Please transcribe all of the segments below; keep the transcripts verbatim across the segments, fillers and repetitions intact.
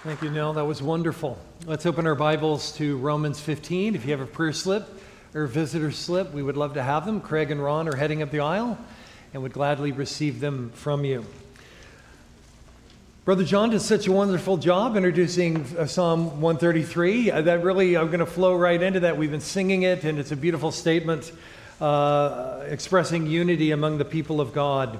Thank you, Nell. That was wonderful. Let's open our Bibles to Romans fifteen. If you have a prayer slip or a visitor slip, we would love to have them. Craig and Ron are heading up the aisle and would gladly receive them from you. Brother John did such a wonderful job introducing uh, Psalm one thirty-three. Uh, that really, I'm going to flow right into that. We've been singing it, and it's a beautiful statement uh, expressing unity among the people of God.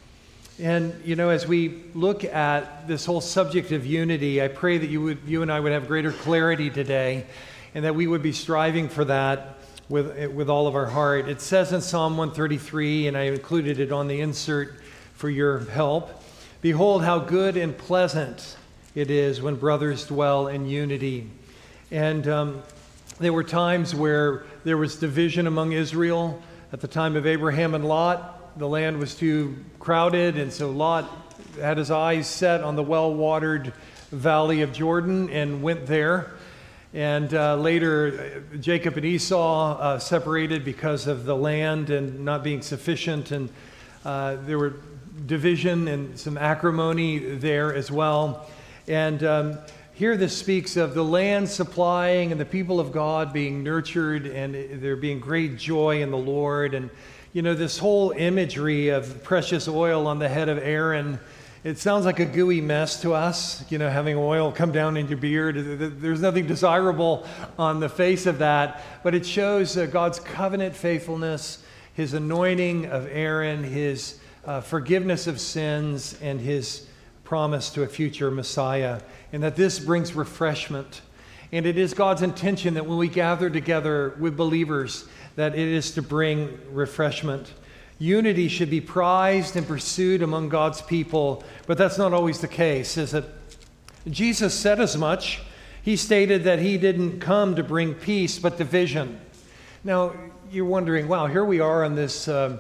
And, you know, as we look at this whole subject of unity, I pray that you would, you and I would have greater clarity today, and that we would be striving for that with, with all of our heart. It says in Psalm one thirty-three, and I included it on the insert for your help, "Behold how good and pleasant it is when brothers dwell in unity." And um, there were times where there was division among Israel at the time of Abraham and Lot. The land was too crowded, and so Lot had his eyes set on the well-watered valley of Jordan and went there. And uh, later, Jacob and Esau uh, separated because of the land and not being sufficient, and uh, there were division and some acrimony there as well. And um, here this speaks of the land supplying and the people of God being nurtured, and there being great joy in the Lord. And you know, this whole imagery of precious oil on the head of Aaron, it sounds like a gooey mess to us, you know, having oil come down in your beard. There's nothing desirable on the face of that, but it shows uh, God's covenant faithfulness, his anointing of Aaron, his uh, forgiveness of sins, and his promise to a future Messiah, and that this brings refreshment. And it is God's intention that when we gather together with believers, that it is to bring refreshment. Unity should be prized and pursued among God's people, but that's not always the case, is it? Jesus said as much. He stated that he didn't come to bring peace, but division. Now, you're wondering, wow, here we are on this uh,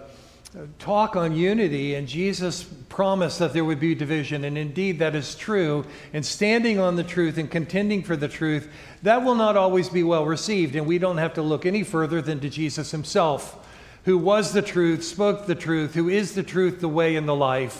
talk on unity, and Jesus promised that there would be division, and indeed that is true. And standing on the truth and contending for the truth, that will not always be well received, and we don't have to look any further than to Jesus himself, who was the truth, spoke the truth, who is the truth, the way, and the life,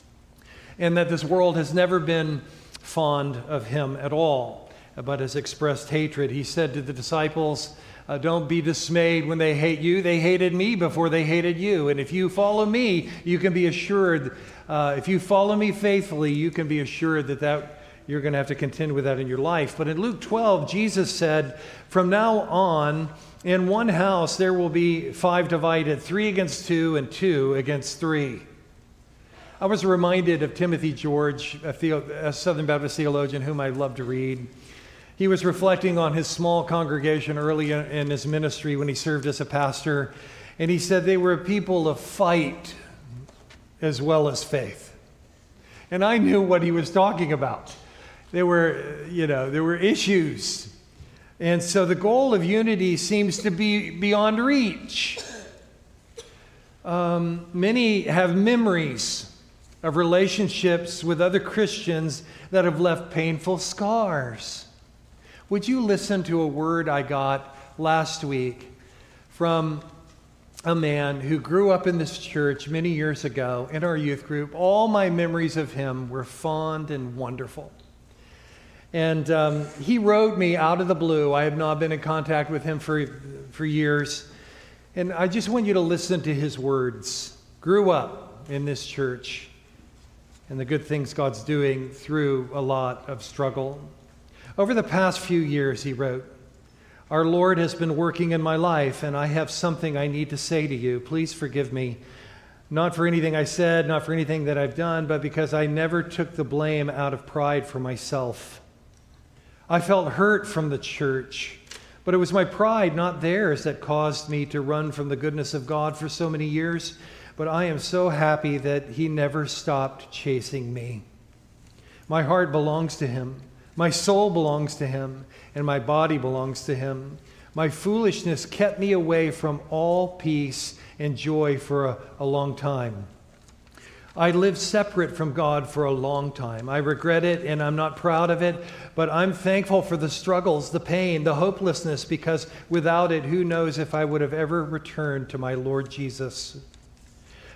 and that this world has never been fond of him at all, but has expressed hatred. He said to the disciples, Uh, don't be dismayed when they hate you. They hated me before they hated you. And if you follow me, you can be assured, uh, if you follow me faithfully, you can be assured that, that you're going to have to contend with that in your life. But in Luke twelve, Jesus said, from now on, in one house there will be five divided, three against two and two against three. I was reminded of Timothy George, a, theo- a Southern Baptist theologian whom I love to read. He was reflecting on his small congregation early in his ministry when he served as a pastor, and he said they were people of fight as well as faith. And I knew what he was talking about. There were, you know, there were issues. And so the goal of unity seems to be beyond reach. Um, many have memories of relationships with other Christians that have left painful scars. Would you listen to a word I got last week from a man who grew up in this church many years ago in our youth group? All my memories of him were fond and wonderful. And um, he wrote me out of the blue. I have not been in contact with him for, for years. And I just want you to listen to his words. Grew up in this church and the good things God's doing through a lot of struggle. Over the past few years, he wrote, our Lord has been working in my life, and I have something I need to say to you. Please forgive me, not for anything I said, not for anything that I've done, but because I never took the blame out of pride for myself. I felt hurt from the church, but it was my pride, not theirs, that caused me to run from the goodness of God for so many years. But I am so happy that he never stopped chasing me. My heart belongs to him. My soul belongs to him, and my body belongs to him. My foolishness kept me away from all peace and joy for a, a long time. I lived separate from God for a long time. I regret it, and I'm not proud of it, but I'm thankful for the struggles, the pain, the hopelessness, because without it, who knows if I would have ever returned to my Lord Jesus.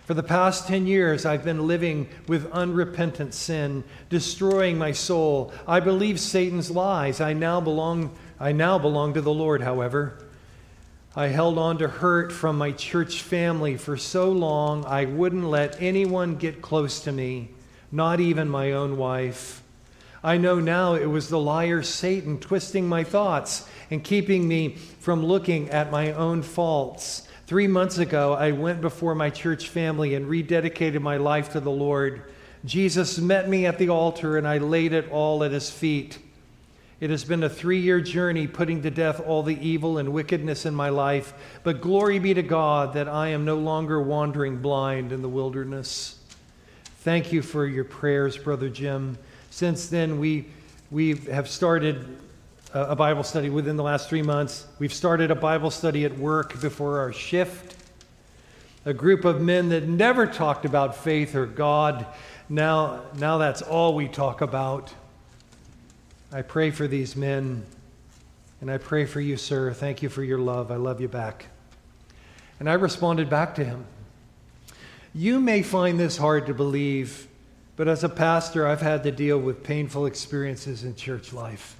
For the past ten years, I've been living with unrepentant sin, destroying my soul. I believe Satan's lies. I now belong, I now belong to the Lord, however. I held on to hurt from my church family for so long, I wouldn't let anyone get close to me, not even my own wife. I know now it was the liar Satan twisting my thoughts and keeping me from looking at my own faults. Three months ago, I went before my church family and rededicated my life to the Lord. Jesus met me at the altar, and I laid it all at his feet. It has been a three-year journey putting to death all the evil and wickedness in my life, but glory be to God that I am no longer wandering blind in the wilderness. Thank you for your prayers, Brother Jim. Since then, we, we have started a Bible study within the last three months. We've started a Bible study at work before our shift. A group of men that never talked about faith or God. Now, now that's all we talk about. I pray for these men, and I pray for you, sir. Thank you for your love. I love you back. And I responded back to him. You may find this hard to believe, but as a pastor, I've had to deal with painful experiences in church life.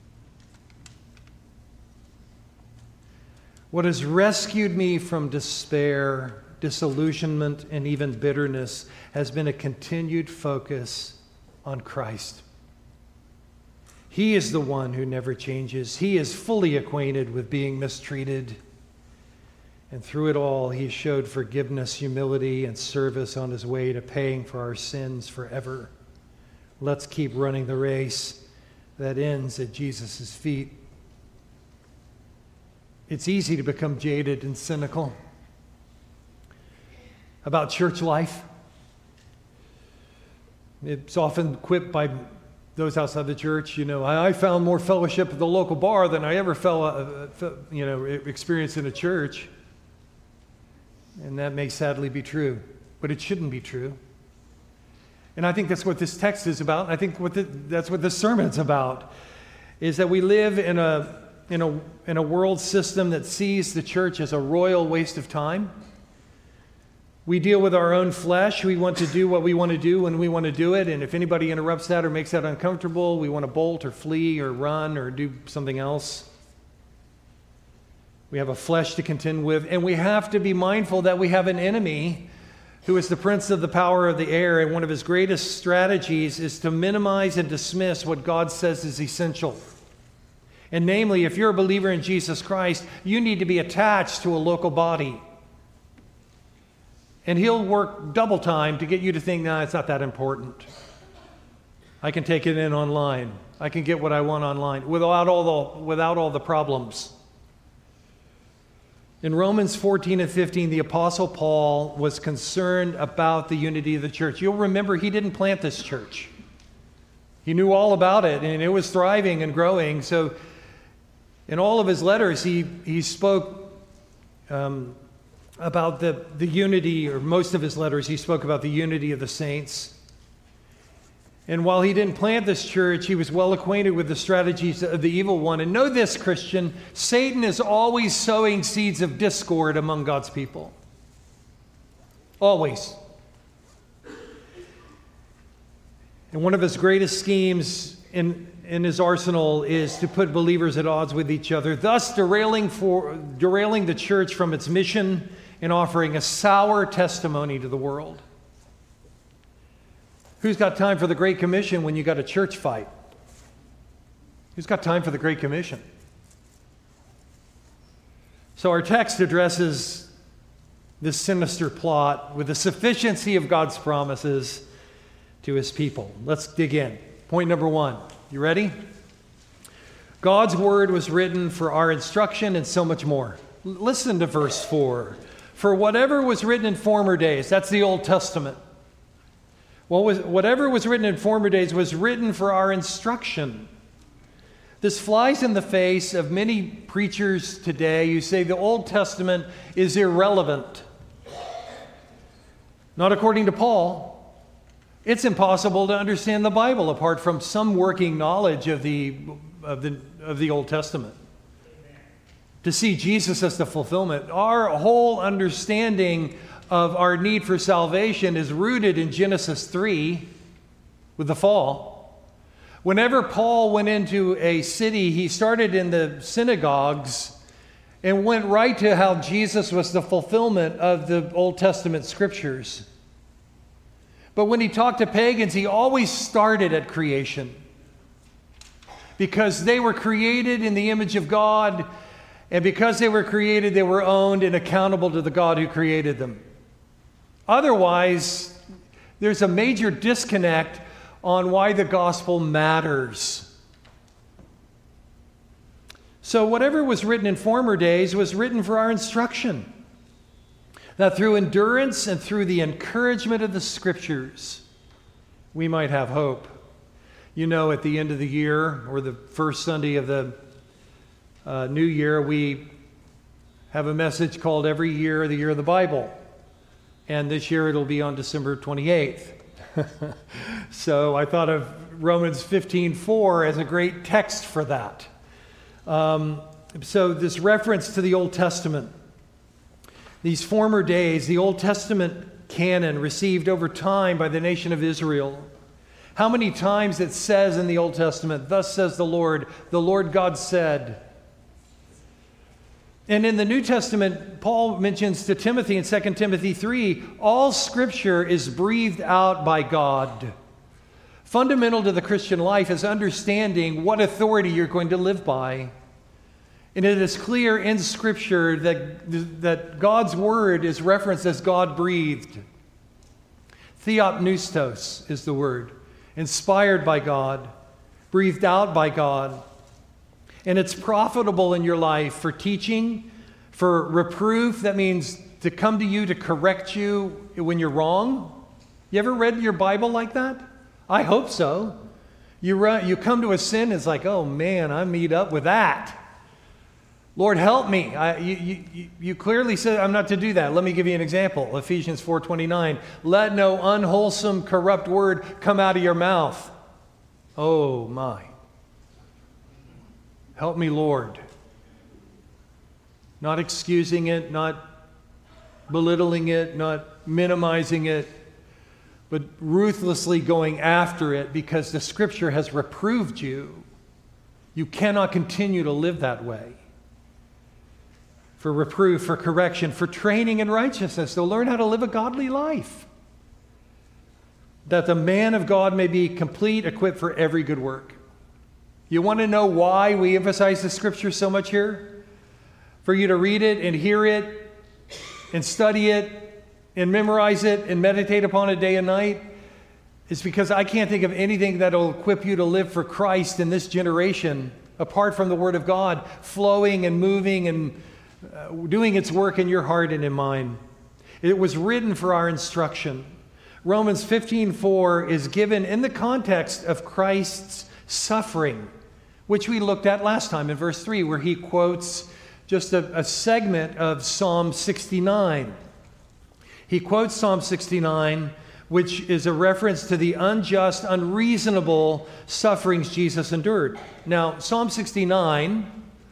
What has rescued me from despair, disillusionment, and even bitterness has been a continued focus on Christ. He is the one who never changes. He is fully acquainted with being mistreated. And through it all, he showed forgiveness, humility, and service on his way to paying for our sins forever. Let's keep running the race that ends at Jesus' feet. It's easy to become jaded and cynical about church life. It's often quipped by those outside the church, you know, I found more fellowship at the local bar than I ever felt, you know, experienced in a church. And that may sadly be true, but it shouldn't be true. And I think that's what this text is about. I think what the, that's what this sermon's about, is that we live in a in a in a world system that sees the church as a royal waste of time. We deal with our own flesh. We want to do what we want to do when we want to do it. And if anybody interrupts that or makes that uncomfortable, we want to bolt or flee or run or do something else. We have a flesh to contend with. And we have to be mindful that we have an enemy who is the prince of the power of the air. And one of his greatest strategies is to minimize and dismiss what God says is essential. And namely, if you're a believer in Jesus Christ, you need to be attached to a local body. And he'll work double time to get you to think, nah, it's not that important. I can take it in online. I can get what I want online without all the, without all the problems. In Romans fourteen and fifteen, the Apostle Paul was concerned about the unity of the church. You'll remember he didn't plant this church. He knew all about it, and it was thriving and growing. So in all of his letters, he, he spoke um, about the, the unity, or most of his letters, he spoke about the unity of the saints. And while he didn't plant this church, he was well acquainted with the strategies of the evil one. And know this, Christian, Satan is always sowing seeds of discord among God's people. Always. And one of his greatest schemes in, in his arsenal is to put believers at odds with each other, thus derailing, for, derailing the church from its mission and offering a sour testimony to the world. Who's got time for the Great Commission when you got a church fight? Who's got time for the Great Commission? So our text addresses this sinister plot with the sufficiency of God's promises to his people. Let's dig in. Point number one. You ready? God's word was written for our instruction and so much more. L- listen to verse four. For whatever was written in former days, that's the Old Testament. What was, whatever was written in former days was written for our instruction. This flies in the face of many preachers today who say the Old Testament is irrelevant. Not according to Paul. It's impossible to understand the Bible apart from some working knowledge of the, of the, of the Old Testament. To see Jesus as the fulfillment. Our whole understanding of our need for salvation is rooted in Genesis three with the fall. Whenever Paul went into a city, he started in the synagogues and went right to how Jesus was the fulfillment of the Old Testament scriptures. But when he talked to pagans, he always started at creation, because they were created in the image of God, and because they were created, they were owned and accountable to the God who created them. Otherwise, there's a major disconnect on why the gospel matters. So whatever was written in former days was written for our instruction, that through endurance and through the encouragement of the scriptures, we might have hope. You know, at the end of the year, or the first Sunday of the uh, new year, we have a message called Every Year, the Year of the Bible. And this year it'll be on December twenty-eighth. So I thought of Romans fifteen four as a great text for that. Um, so this reference to the Old Testament, these former days, the Old Testament canon received over time by the nation of Israel. How many times it says in the Old Testament, "Thus says the Lord, the Lord God said." And in the New Testament, Paul mentions to Timothy in Second Timothy three, all Scripture is breathed out by God. Fundamental to the Christian life is understanding what authority you're going to live by. And it is clear in Scripture that, that God's Word is referenced as God-breathed. Theopneustos is the word. Inspired by God, breathed out by God. And it's profitable in your life for teaching, for reproof. That means to come to you to correct you when you're wrong. You ever read your Bible like that? I hope so. You, run, you come to a sin, it's like, oh man, I meet up with that. Lord, help me. I, you, you, you clearly said I'm not to do that. Let me give you an example. Ephesians four twenty-nine. Let no unwholesome, corrupt word come out of your mouth. Oh my. Help me, Lord. Not excusing it, not belittling it, not minimizing it, but ruthlessly going after it because the Scripture has reproved you. You cannot continue to live that way. For reproof, for correction, for training in righteousness, to learn how to live a godly life, that the man of God may be complete, equipped for every good work. You want to know why we emphasize the Scripture so much here? For you to read it and hear it and study it and memorize it and meditate upon it day and night. It's because I can't think of anything that will equip you to live for Christ in this generation apart from the Word of God flowing and moving and uh, doing its work in your heart and in mine. It was written for our instruction. Romans fifteen four is given in the context of Christ's suffering, which we looked at last time in verse three, where he quotes just a, a segment of Psalm sixty-nine. He quotes Psalm sixty-nine, which is a reference to the unjust, unreasonable sufferings Jesus endured. Now, Psalm sixty-nine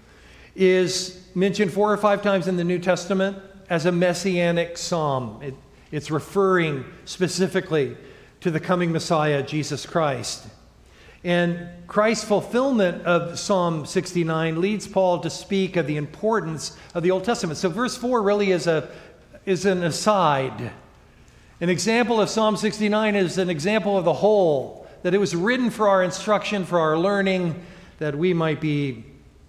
is mentioned four or five times in the New Testament as a messianic psalm. It, it's referring specifically to the coming Messiah, Jesus Christ. And Christ's fulfillment of Psalm sixty-nine leads Paul to speak of the importance of the Old Testament. So verse four really is a is an aside. An example of Psalm sixty-nine is an example of the whole, that it was written for our instruction, for our learning, that we might be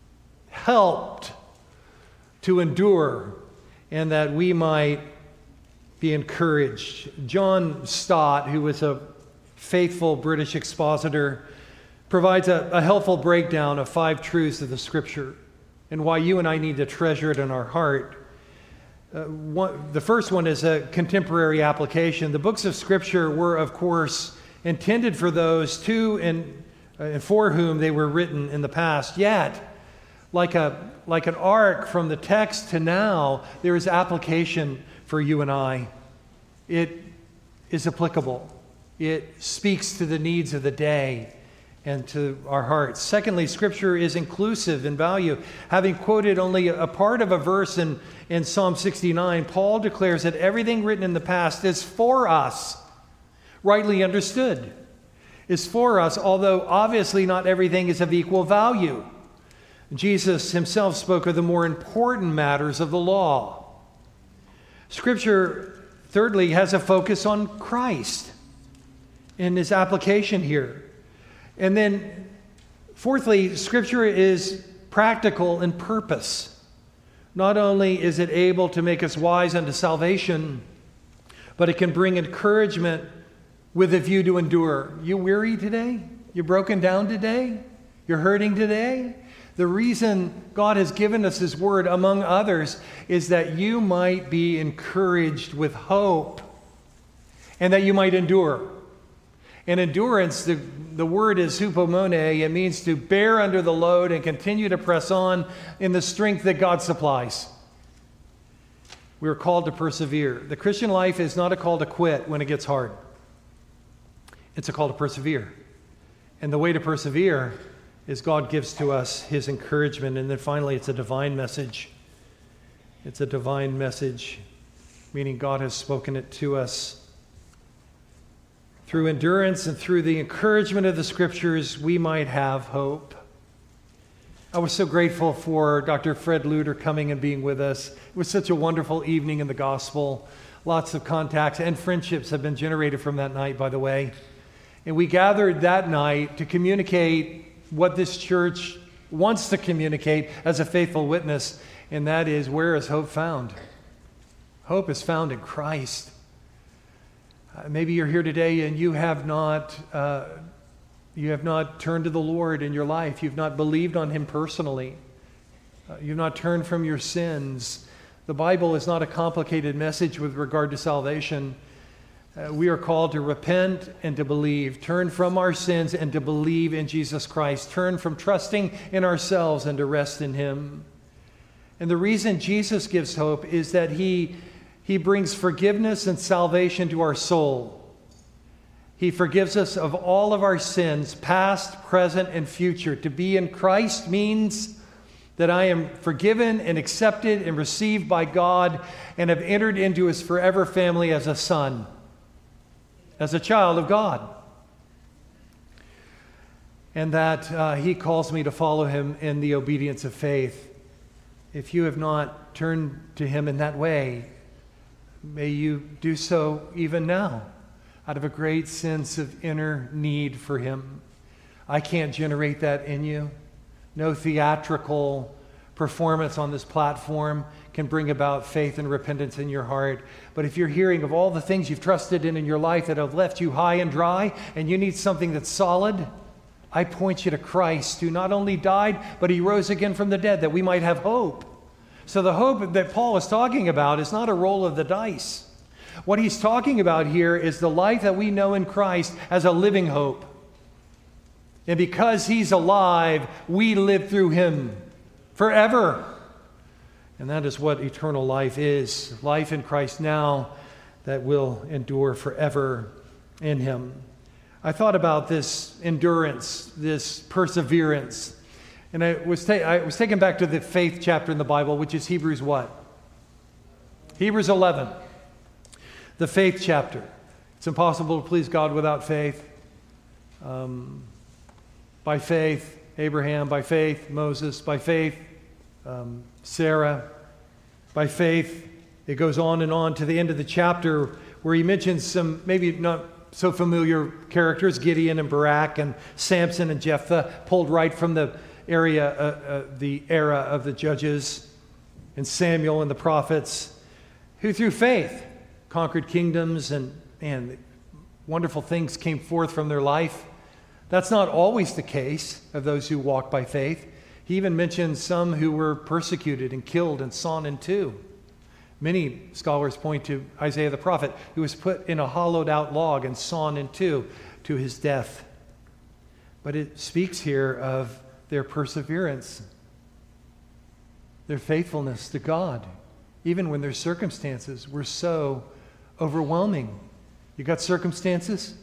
helped to endure, and that we might be encouraged. John Stott, who was a faithful British expositor, provides a, a helpful breakdown of five truths of the Scripture and why you and I need to treasure it in our heart. Uh, one, the first one is a contemporary application. The books of Scripture were, of course, intended for those to and, uh, and for whom they were written in the past. Yet, like a like an arc from the text to now, there is application for you and I. It is applicable. It speaks to the needs of the day. and to our hearts. Secondly, Scripture is inclusive in value. Having quoted only a part of a verse in, in Psalm sixty-nine, Paul declares that everything written in the past is for us, rightly understood, is for us, although obviously not everything is of equal value. Jesus himself spoke of the more important matters of the law. Scripture, thirdly, has a focus on Christ in its application here. And then, fourthly, Scripture is practical in purpose. Not only is it able to make us wise unto salvation, but it can bring encouragement with a view to endure. You weary today? You're broken down today? You're hurting today? The reason God has given us His Word, among others, is that you might be encouraged with hope and that you might endure. And endurance, the, the word is hupomone. It means to bear under the load and continue to press on in the strength that God supplies. We are called to persevere. The Christian life is not a call to quit when it gets hard. It's a call to persevere. And the way to persevere is God gives to us His encouragement. And then finally, it's a divine message. It's a divine message, meaning God has spoken it to us. Through endurance and through the encouragement of the Scriptures, we might have hope. I was so grateful for Doctor Fred Luter coming and being with us. It was such a wonderful evening in the gospel. Lots of contacts and friendships have been generated from that night, by the way. And we gathered that night to communicate what this church wants to communicate as a faithful witness, and that is, where is hope found? Hope is found in Christ. Uh, maybe you're here today and you have not uh, you have not turned to the Lord in your life. You've not believed on Him personally. Uh, you've not turned from your sins. The Bible is not a complicated message with regard to salvation. Uh, we are called to repent and to believe. Turn from our sins and to believe in Jesus Christ. Turn from trusting in ourselves and to rest in Him. And the reason Jesus gives hope is that He He brings forgiveness and salvation to our soul. He forgives us of all of our sins, past, present, and future. To be in Christ means that I am forgiven and accepted and received by God and have entered into His forever family as a son, as a child of God. And that uh, He calls me to follow Him in the obedience of faith. If you have not turned to Him in that way, may you do so even now, out of a great sense of inner need for Him. I can't generate that in you. No theatrical performance on this platform can bring about faith and repentance in your heart. But if you're hearing of all the things you've trusted in in your life that have left you high and dry, and you need something that's solid, I point you to Christ, who not only died, but He rose again from the dead, that we might have hope. So the hope that Paul is talking about is not a roll of the dice. What he's talking about here is the life that we know in Christ as a living hope. And because He's alive, we live through Him forever. And that is what eternal life is. Life in Christ now that will endure forever in Him. I thought about this endurance, this perseverance. And I was, ta- I was taken back to the faith chapter in the Bible, which is Hebrews what? Hebrews eleven. The faith chapter. It's impossible to please God without faith. Um, by faith, Abraham. By faith, Moses. By faith, um, Sarah. By faith, it goes on and on to the end of the chapter where he mentions some maybe not so familiar characters, Gideon and Barak and Samson and Jephthah, pulled right from the area, uh, uh, the era of the judges, and Samuel and the prophets, who through faith conquered kingdoms, and, and wonderful things came forth from their life. That's not always the case of those who walk by faith. He even mentions some who were persecuted and killed and sawn in two. Many scholars point to Isaiah the prophet, who was put in a hollowed out log and sawn in two to his death. But it speaks here of their perseverance, their faithfulness to God, even when their circumstances were so overwhelming. You got circumstances?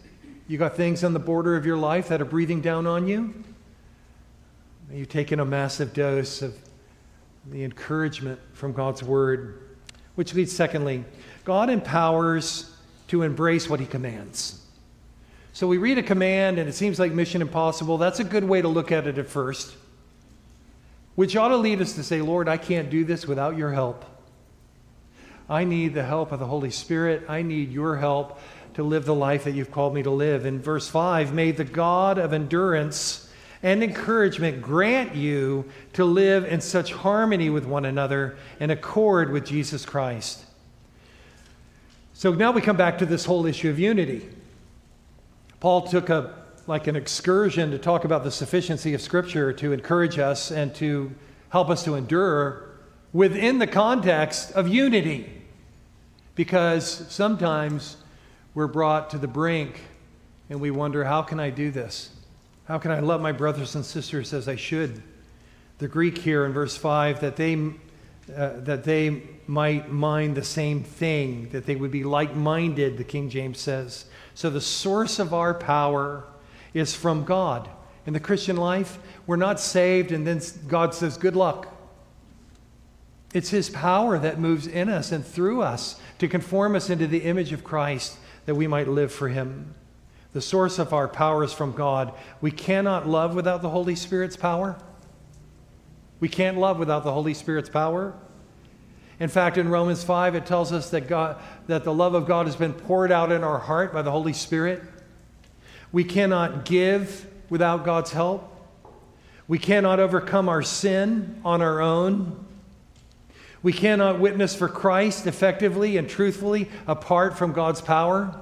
You got things on the border of your life that are breathing down on you. You've taken a massive dose of the encouragement from God's word. Which leads, secondly, God empowers to embrace what he commands. So we read a command and it seems like mission impossible. That's a good way to look at it at first. Which ought to lead us to say, Lord, I can't do this without your help. I need the help of the Holy Spirit. I need your help to live the life that you've called me to live. In verse five, may the God of endurance and encouragement grant you to live in such harmony with one another in accord with Jesus Christ. So now we come back to this whole issue of unity. Paul took a like an excursion to talk about the sufficiency of Scripture to encourage us and to help us to endure within the context of unity. Because sometimes we're brought to the brink and we wonder, how can I do this? How can I love my brothers and sisters as I should? The Greek here in verse five, that they, uh, that they might mind the same thing, that they would be like-minded, the King James says. So the source of our power is from God. In the Christian life, we're not saved and then God says, good luck. It's his power that moves in us and through us to conform us into the image of Christ that we might live for him. The source of our power is from God. We cannot love without the Holy Spirit's power. We can't love without the Holy Spirit's power. In fact, in Romans five, it tells us that God, that the love of God has been poured out in our heart by the Holy Spirit. We cannot give without God's help. We cannot overcome our sin on our own. We cannot witness for Christ effectively and truthfully apart from God's power.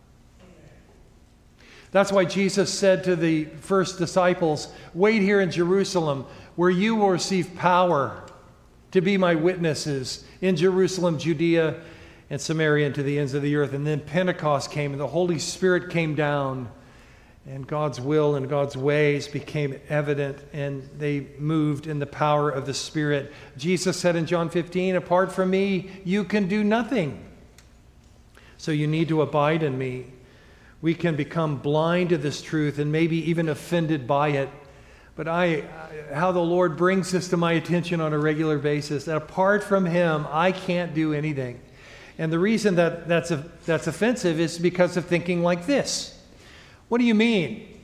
That's why Jesus said to the first disciples, wait here in Jerusalem, where you will receive power to be my witnesses in Jerusalem, Judea, and Samaria, and to the ends of the earth. And then Pentecost came, and the Holy Spirit came down, and God's will and God's ways became evident, and they moved in the power of the Spirit. Jesus said in John fifteen, apart from me, you can do nothing. So you need to abide in me. We can become blind to this truth and maybe even offended by it. But I, how the Lord brings this to my attention on a regular basis, that apart from him, I can't do anything. And the reason that that's, a, that's offensive is because of thinking like this. What do you mean?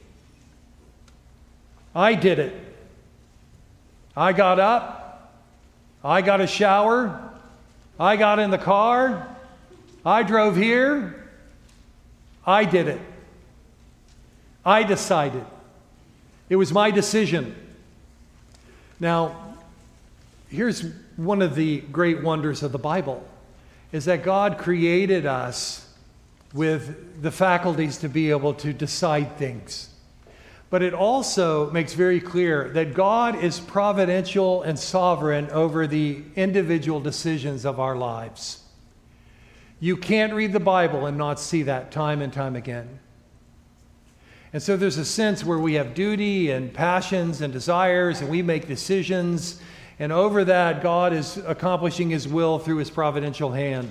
I did it. I got up. I got a shower. I got in the car. I drove here. I did it. I decided. It was my decision. Now, here's one of the great wonders of the Bible, is that God created us with the faculties to be able to decide things. But it also makes very clear that God is providential and sovereign over the individual decisions of our lives. You can't read the Bible and not see that time and time again. And so there's a sense where we have duty and passions and desires, and we make decisions, and over that, God is accomplishing his will through his providential hand.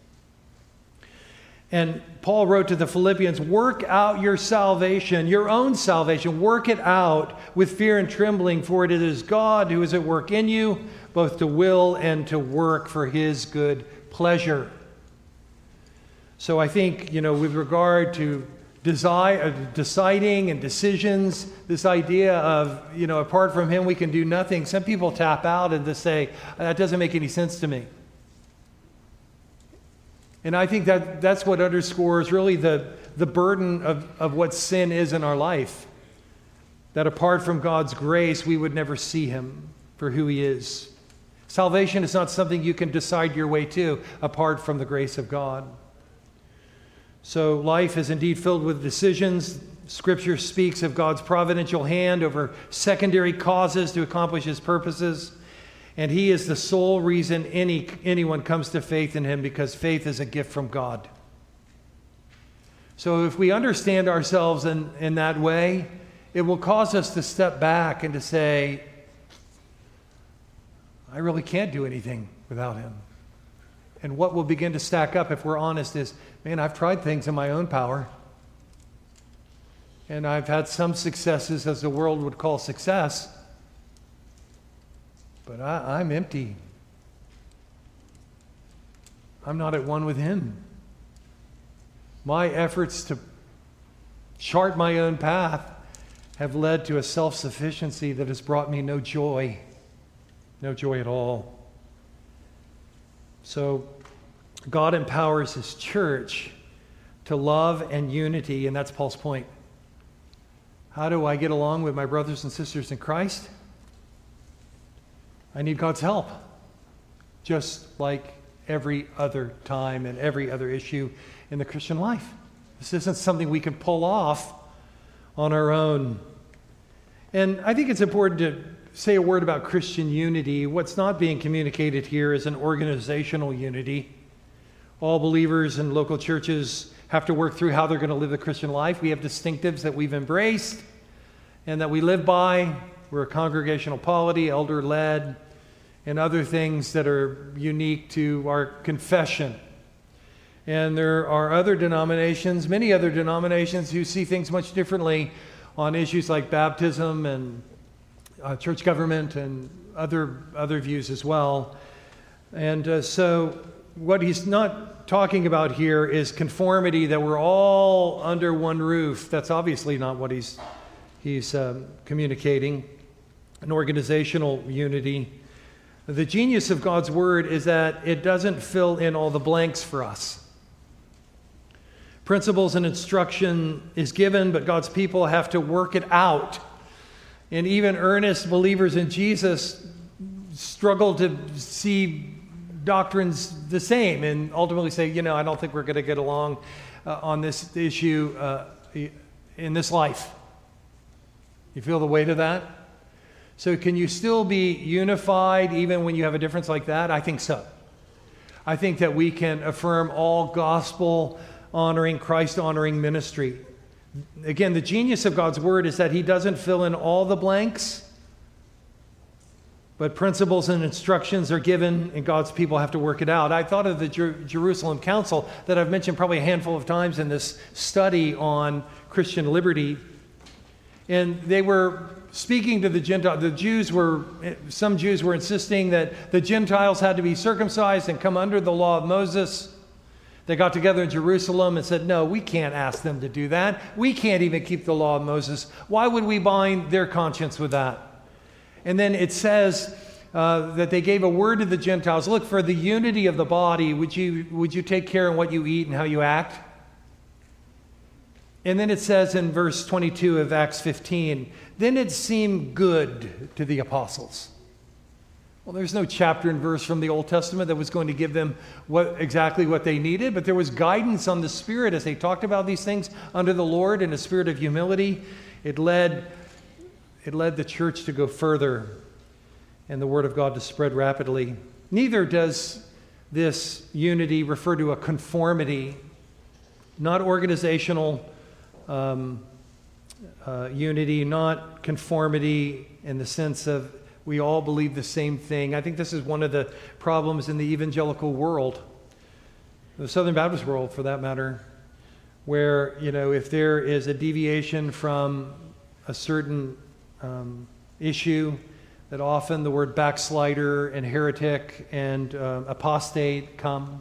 And Paul wrote to the Philippians, work out your salvation, your own salvation, work it out with fear and trembling, for it is God who is at work in you, both to will and to work for his good pleasure. So I think, you know, with regard to desire, deciding and decisions, this idea of, you know, apart from him we can do nothing, some people tap out and just say, that doesn't make any sense to me. And I think that that's what underscores really the, the burden of, of what sin is in our life. That apart from God's grace, we would never see him for who he is. Salvation is not something you can decide your way to apart from the grace of God. So life is indeed filled with decisions. Scripture speaks of God's providential hand over secondary causes to accomplish his purposes. And he is the sole reason any anyone comes to faith in him, because faith is a gift from God. So if we understand ourselves in, in that way, it will cause us to step back and to say, I really can't do anything without him. And what will begin to stack up, if we're honest, is, man, I've tried things in my own power. And I've had some successes, as the world would call success, but I, I'm empty. I'm not at one with Him. My efforts to chart my own path have led to a self-sufficiency that has brought me no joy, no joy at all. So God empowers His church to love and unity, and that's Paul's point. How do I get along with my brothers and sisters in Christ? I need God's help, just like every other time and every other issue in the Christian life. This isn't something we can pull off on our own. And I think it's important to say a word about Christian unity. What's not being communicated here is an organizational unity. All believers in local churches have to work through how they're going to live the Christian life. We have distinctives that we've embraced and that we live by. We're a congregational polity, elder-led, and other things that are unique to our confession. And there are other denominations, many other denominations, who see things much differently on issues like baptism and uh, church government and other other views as well. And uh, so what he's not talking about here is conformity, that we're all under one roof. That's obviously not what he's he's um, communicating. An organizational unity. The genius of God's word is that it doesn't fill in all the blanks for us. Principles and instruction is given, but God's people have to work it out. And even earnest believers in Jesus struggle to see doctrines the same and ultimately say, you know, I don't think we're going to get along uh, on this issue uh, in this life. You feel the weight of that? So can you still be unified even when you have a difference like that? I think so. I think that we can affirm all gospel-honoring, Christ-honoring ministry. Again, the genius of God's word is that He doesn't fill in all the blanks, but principles and instructions are given, and God's people have to work it out. I thought of the Jer- Jerusalem Council that I've mentioned probably a handful of times in this study on Christian liberty. And they were speaking to the Gentiles. The Jews were, some Jews were insisting that the Gentiles had to be circumcised and come under the law of Moses. They got together in Jerusalem and said, no, we can't ask them to do that. We can't even keep the law of Moses. Why would we bind their conscience with that? And then it says uh, that they gave a word to the Gentiles. Look, for the unity of the body, would you, would you take care in what you eat and how you act? And then it says in verse twenty-two of Acts fifteen, then it seemed good to the apostles. Well, there's no chapter and verse from the Old Testament that was going to give them what, exactly what they needed, but there was guidance on the Spirit as they talked about these things under the Lord in a spirit of humility. It led, it led the church to go further and the Word of God to spread rapidly. Neither does this unity refer to a conformity, not organizational um, uh, unity, not conformity in the sense of we all believe the same thing. I think this is one of the problems in the evangelical world, the Southern Baptist world for that matter, where, you know, if there is a deviation from a certain um, issue, that often the word backslider and heretic and uh, apostate come.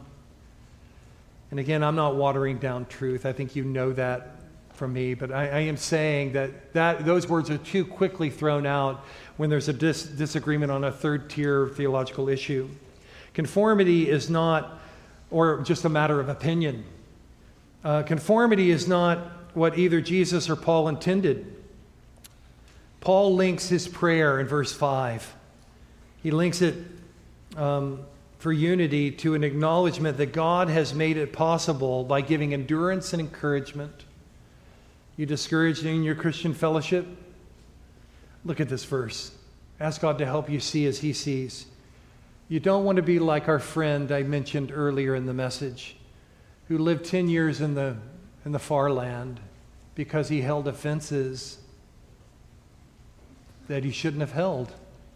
And again, I'm not watering down truth. I think you know that from me, but I, I am saying that, that those words are too quickly thrown out when there's a dis- disagreement on a third-tier theological issue. Conformity is not, or just a matter of opinion. Uh, conformity is not what either Jesus or Paul intended. Paul links his prayer in verse five. He links it um, for unity to an acknowledgement that God has made it possible by giving endurance and encouragement. You discouraged in your Christian fellowship? Look at this verse. Ask God to help you see as He sees. You don't want to be like our friend I mentioned earlier in the message, who lived ten years in the, in the far land because he held offenses that he shouldn't have held.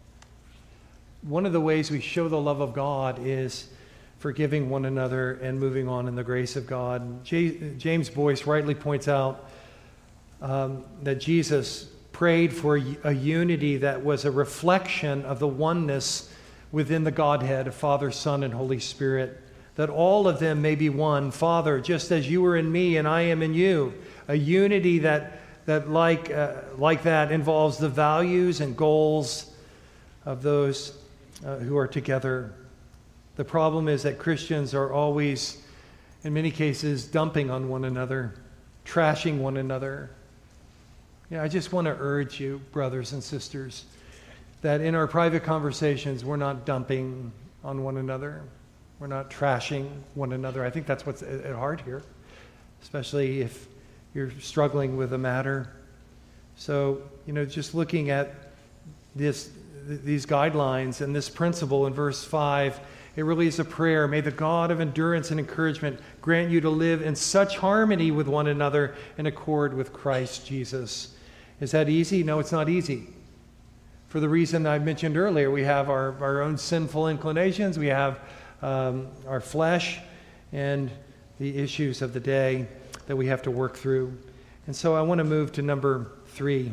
One of the ways we show the love of God is forgiving one another and moving on in the grace of God. J- James Boyce rightly points out um, that Jesus prayed for a unity that was a reflection of the oneness within the Godhead of Father, Son, and Holy Spirit, that all of them may be one. Father, just as you are in me and I am in you, a unity that, that like, uh, like that involves the values and goals of those uh, who are together. The problem is that Christians are always, in many cases, dumping on one another, trashing one another. Yeah, I just want to urge you, brothers and sisters, that in our private conversations, we're not dumping on one another. We're not trashing one another. I think that's what's at heart here, especially if you're struggling with a matter. So, you know, just looking at this, these guidelines and this principle in verse five, it really is a prayer. May the God of endurance and encouragement grant you to live in such harmony with one another in accord with Christ Jesus. Is that easy? No, it's not easy. For the reason I mentioned earlier, we have our, our own sinful inclinations, we have um, our flesh, and the issues of the day that we have to work through. And so I want to move to number three.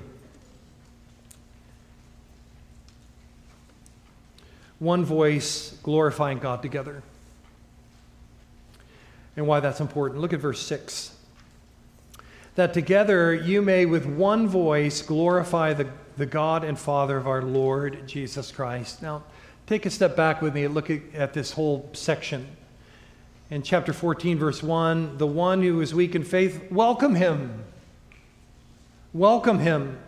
One voice glorifying God together. And why that's important. Look at verse six. That together you may with one voice glorify the, the God and Father of our Lord Jesus Christ. Now, take a step back with me and look at, at this whole section. In chapter fourteen, verse one, the one who is weak in faith, welcome him. Welcome him.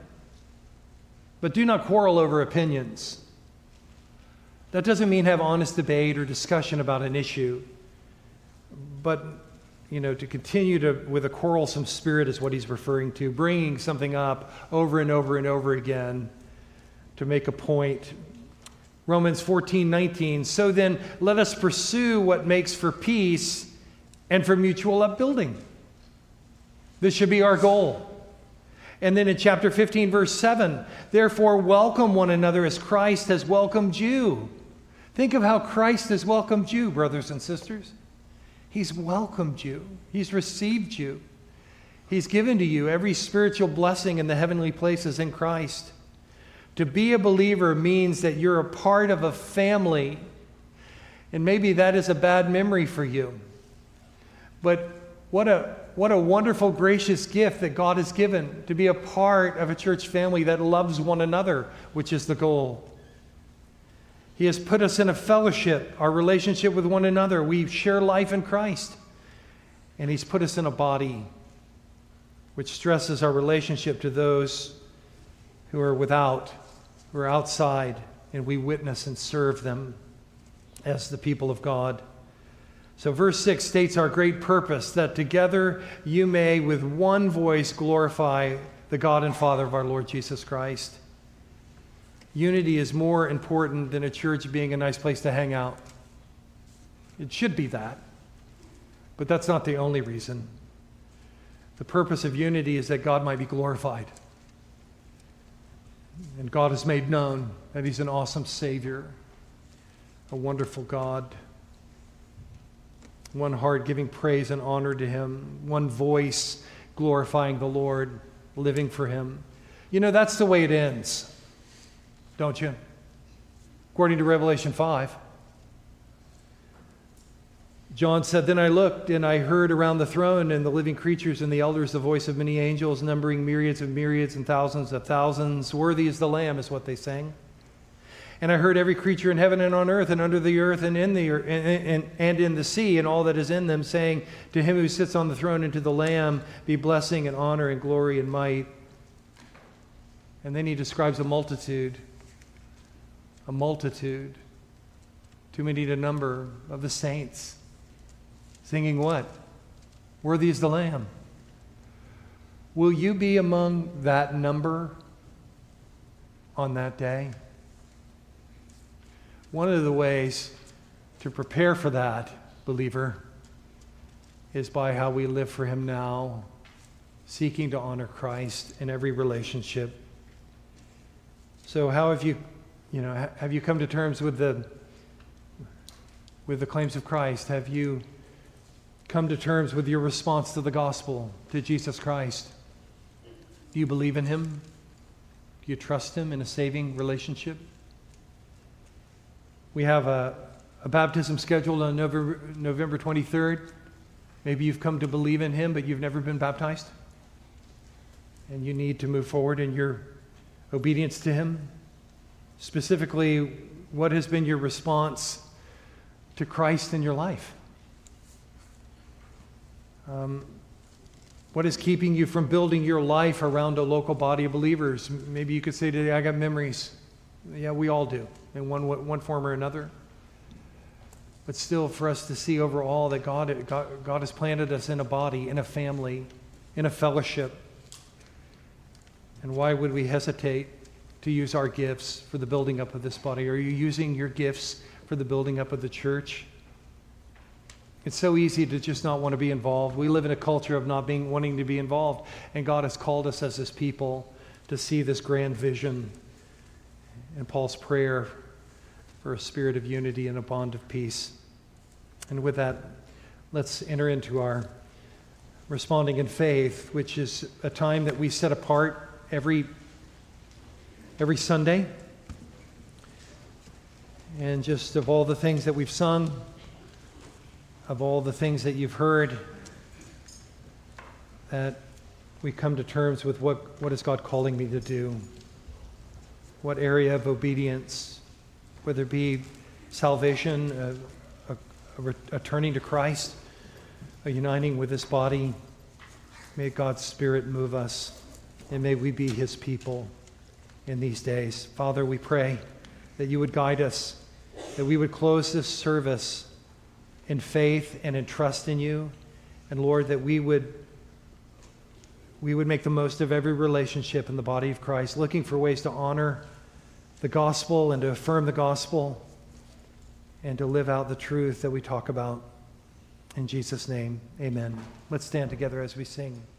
But do not quarrel over opinions. That doesn't mean have honest debate or discussion about an issue. But, you know, to continue to with a quarrelsome spirit is what he's referring to, bringing something up over and over and over again to make a point. Romans fourteen nineteen, so then let us pursue what makes for peace and for mutual upbuilding. This should be our goal. And then in chapter fifteen, verse seven, therefore welcome one another as Christ has welcomed you. Think of how Christ has welcomed you, brothers and sisters. He's welcomed you. He's received you. He's given to you every spiritual blessing in the heavenly places in Christ. To be a believer means that you're a part of a family. And maybe that is a bad memory for you. But what a, what a wonderful, gracious gift that God has given to be a part of a church family that loves one another, which is the goal. He has put us in a fellowship, our relationship with one another. We share life in Christ. And he's put us in a body which stresses our relationship to those who are without, who are outside, and we witness and serve them as the people of God. So verse six states our great purpose, that together you may with one voice glorify the God and Father of our Lord Jesus Christ. Unity is more important than a church being a nice place to hang out. It should be that, but that's not the only reason. The purpose of unity is that God might be glorified. And God has made known that he's an awesome Savior, a wonderful God. One heart giving praise and honor to him, one voice glorifying the Lord, living for him. You know, that's the way it ends, don't you? According to Revelation five. John said, then I looked and I heard around the throne and the living creatures and the elders the voice of many angels, numbering myriads of myriads and thousands of thousands. Worthy is the Lamb, is what they sang. And I heard every creature in heaven and on earth and under the earth and in the earth, and, and, and in the sea and all that is in them, saying, to him who sits on the throne and to the Lamb be blessing and honor and glory and might. And then he describes a multitude, a multitude, too many to number, of the saints. Singing what? Worthy is the Lamb. Will you be among that number on that day? One of the ways to prepare for that, believer, is by how we live for him now, seeking to honor Christ in every relationship. So how have you, you know, have you come to terms with the with the claims of Christ? Have you come to terms with your response to the gospel, to Jesus Christ? Do you believe in him? Do you trust him in a saving relationship? We have a, a baptism scheduled on November, November twenty-third. Maybe you've come to believe in him, but you've never been baptized. And you need to move forward in your obedience to him. Specifically, what has been your response to Christ in your life? Um, what is keeping you from building your life around a local body of believers? Maybe you could say today, I got memories. Yeah, we all do, in one, one form or another. But still, for us to see overall that God, God, God has planted us in a body, in a family, in a fellowship. And why would we hesitate to use our gifts for the building up of this body? Are you using your gifts for the building up of the church? It's so easy to just not want to be involved. We live in a culture of not being wanting to be involved, and God has called us as his people to see this grand vision. And Paul's prayer for a spirit of unity and a bond of peace. And with that, let's enter into our responding in faith, which is a time that we set apart every every Sunday. And just of all the things that we've sung, of all the things that you've heard, that we come to terms with what, what is God calling me to do? What area of obedience, whether it be salvation, a, a, a turning to Christ, a uniting with this body, may God's Spirit move us, and may we be his people in these days. Father, we pray that you would guide us, that we would close this service in faith and in trust in you, and Lord, that we would we would make the most of every relationship in the body of Christ, looking for ways to honor the gospel and to affirm the gospel and to live out the truth that we talk about. In Jesus' name, amen. Let's stand together as we sing.